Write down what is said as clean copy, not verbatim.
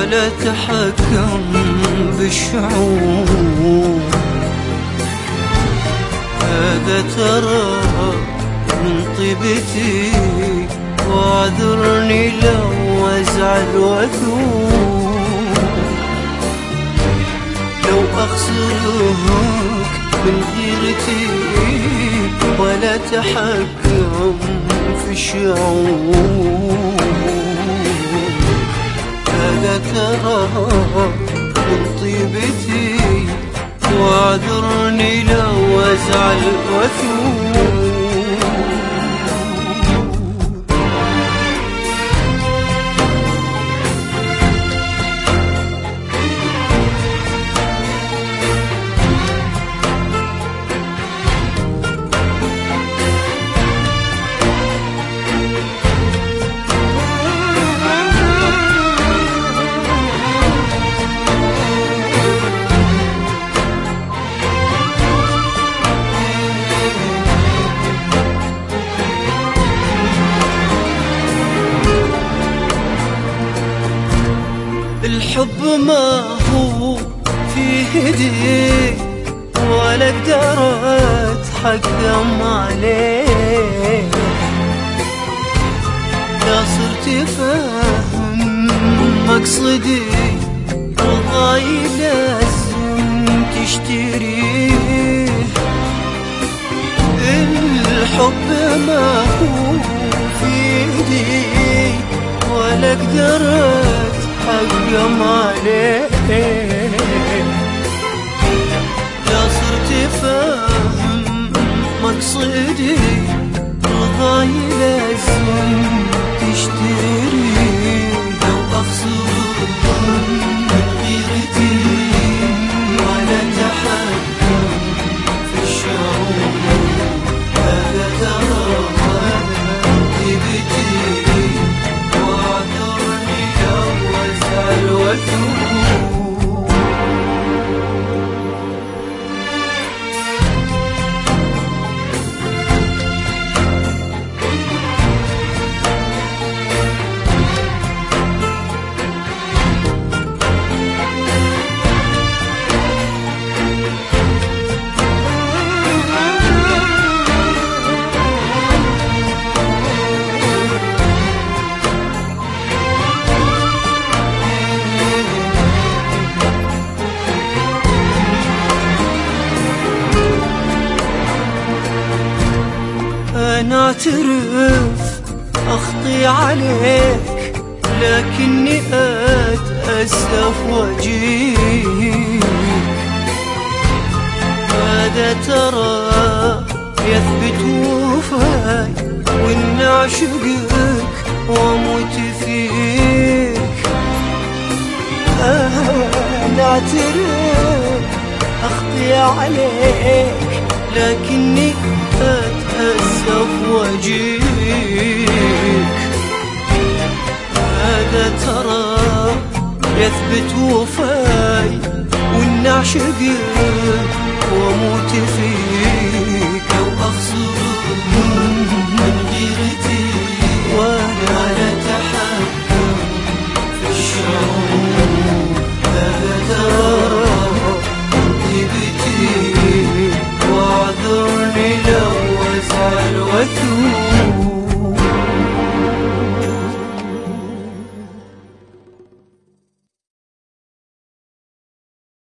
ولا تحكم بالشعور. هذا ترى من طيبتي، واعذرني لو ازعل واثور. لو اخسرك من غيرتي ولا تحكم في الشعور. هذا ترى من طيبتي، واعذرني لو ازعل واثور. الحب ما هو في ايدي ولا اقدر اتحكم عليه. لا صرت فاهم مقصدي، رضاي لازم تشتريه. الحب ما هو في ايدي ولا اقدر حكم عليه. لا صرت فاهم مقصدي، رضاي لازم تشتري. لو أخسرك من غيرتي ولا تحكم في الشعور. هذا ترى طيبتي، واعذرني لو ازعل واثور. أنا أعترف أخطي عليك، لكني أتأسف وأجيك. هذا ترى يثبت وفاي، وإن أعشقك وأموت فيك. أنا أعترف أخطي عليك، لكني أتأسف وأجيك. هذا ترى يثبت وفاي، وإن أعشقك وأموت فيك. لو أخسرك